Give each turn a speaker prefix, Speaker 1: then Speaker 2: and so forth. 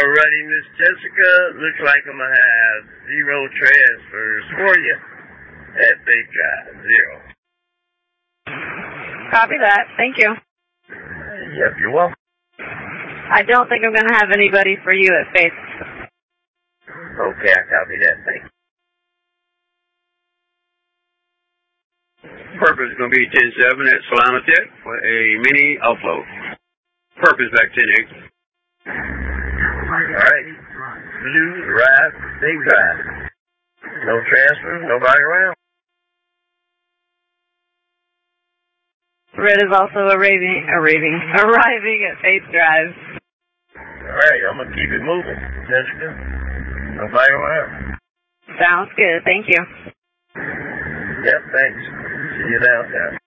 Speaker 1: Alrighty, Miss Jessica. Looks like I'm gonna have 0 transfers for you at Faith Drive. 0.
Speaker 2: Copy that. Thank you.
Speaker 1: Yep, you're welcome.
Speaker 2: I don't think I'm going to have anybody for you at Faith.
Speaker 1: Okay, I copy that. Thank you.
Speaker 3: Purpose is going to be 10-7 at Solana Tech for a mini offload. Purpose back 10-8.
Speaker 1: Alright. Blue, arrive, Faith Drive. No transfers, nobody around.
Speaker 2: Red is also arriving at Faith Drive.
Speaker 1: Alright, I'm going to keep it moving. Jessica, nobody around.
Speaker 2: Sounds good. Thank you.
Speaker 1: Yep, thanks. See you downtown.